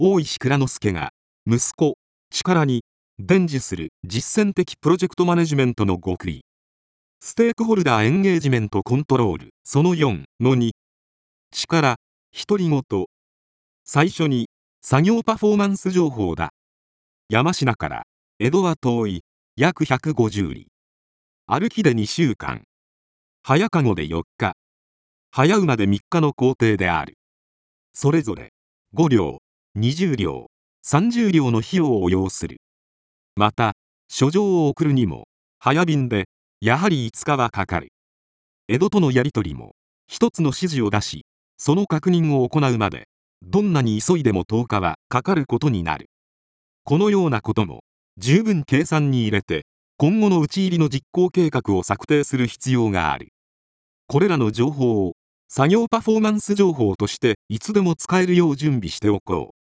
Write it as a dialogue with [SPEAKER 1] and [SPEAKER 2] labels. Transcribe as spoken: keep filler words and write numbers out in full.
[SPEAKER 1] 大石内蔵助が息子力に伝授する実践的プロジェクトマネジメントの極意。ステークホルダーエンゲージメントコントロールそのよんのに。力独り言。最初に作業パフォーマンス情報だ。山科から江戸は遠い、約ひゃくごじゅう里。歩きでにしゅうかん。早籠でよっか。早馬でみっかの行程である。それぞれご両、にじゅう両、さんじゅう両の費用を要する。また書状を送るにも早便でやはりいつかはかかる。江戸とのやり取りも一つの指示を出し、その確認を行うまでどんなに急いでもとおかはかかることになる。このようなことも十分計算に入れて今後の討ち入りの実行計画を策定する必要がある。これらの情報を作業パフォーマンス情報としていつでも使えるよう準備しておこう。